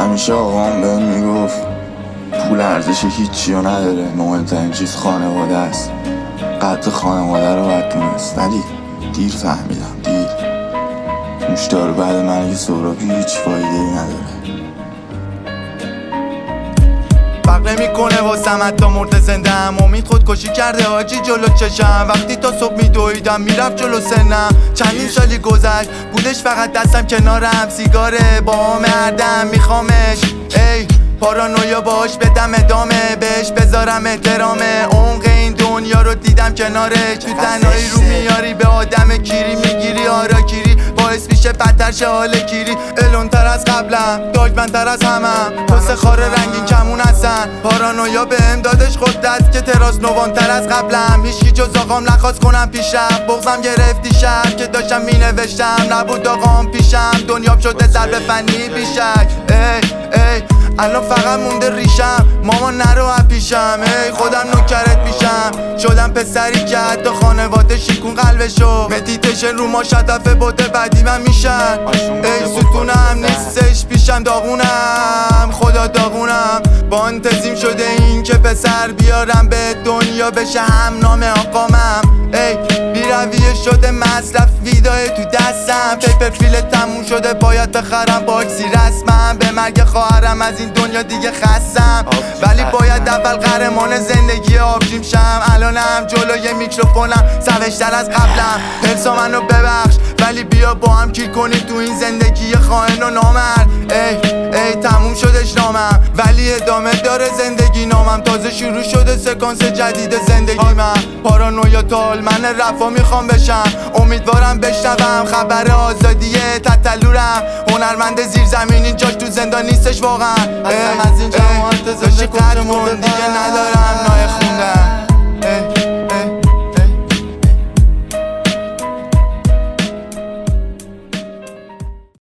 همیشه آقام بهم میگفت پول ارزش هیچی رو نداره، مهمترین چیز خانواده است. قدر خانواده رو باید دونست، ولی دیر فهمیدم، دیر. نوشدار بعد مرگ سهرابی هیچ فایده‌ای نداره. فرق نمیکنه واسم حتی مرد زنده ام. امید خودکشی کرده حاجی جلو چشم. وقتی تا صبح میدویدم میرفت جلو سنم. چندین سالی گذشت بودش فقط دستم کنارم. سیگاره با هر دم میخوامش. ای پارانویا باش بدم ادامه، بهش بذارم احترامه. عمق این دنیا رو دیدم کنارش. تو تنهایی رو میاری به آدم کیری میگیری آراگیری، باعث میشه بدتر شه حال گیری. الونتر از قبلم، داگمنتر از همم. پس خاره رنگین کمون هستن. پارانویا بهم دادش قدرت که تراس نوانتر از قبلم. هیچکی جز آقام نخواست کنم پیشم. بغضم گرفتی شب که داشتم مینوشتم. نبود آقام پیشم، دنیام شده ضرب فنی بیشک. ای الان فقط مونده ریشم. ماما نرو پیشم، ای خودم نوکرت میشم. شدم پسری که حتی خانواده شیکون قلبشو. مدیتیشن رو ما هدف بوده بعدی من میشن. ای ستونم نیستش پیشم، داغونم خدا داغونم. با انتظیم شده این که پسر بیارم به دنیا بشه هم نام آقامم. ای بیرویه شده مصرف ویدای تو دستم. پیپر فیل تموم شده باید بخرم باکسی رسمم. به مرگ خواهرم از این دنیا دیگه خستم، ولی باید اول قهرمان زندگی آبجیم شم. الانم جلوی میکروفونم سوشتر از قبلم. حرصا منو ببخش ولی بیا با هم کیر کنیم تو این زندگی خائن و نامرد. ای تموم شدش نامم ولی ادامه داره زندگی نامم. تازه شروع شده سکانس جدید زندگی من. پارانویا تال من رفا میخوام بشم. امیدوارم بشنوم خبر آزادیه تتلورم. هنرمند زیرزمینی جاش تو زندان نیستش واقعا. از این جماعت زنده کن دیگه